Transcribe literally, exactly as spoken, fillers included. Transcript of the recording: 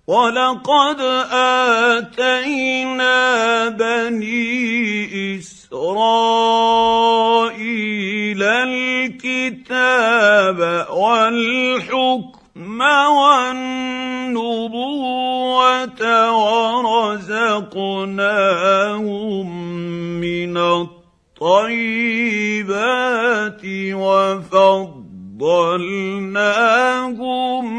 وَلَقَدْ آتَيْنَا بَنِي إِسْرَائِيلَ الْكِتَابَ وَالْحُكْمَ وَالنُّبُوَّةَ وَرَزَقْنَاهُم مِّنَ الطَّيِّبَاتِ وَفَضَّلْنَاهُمْ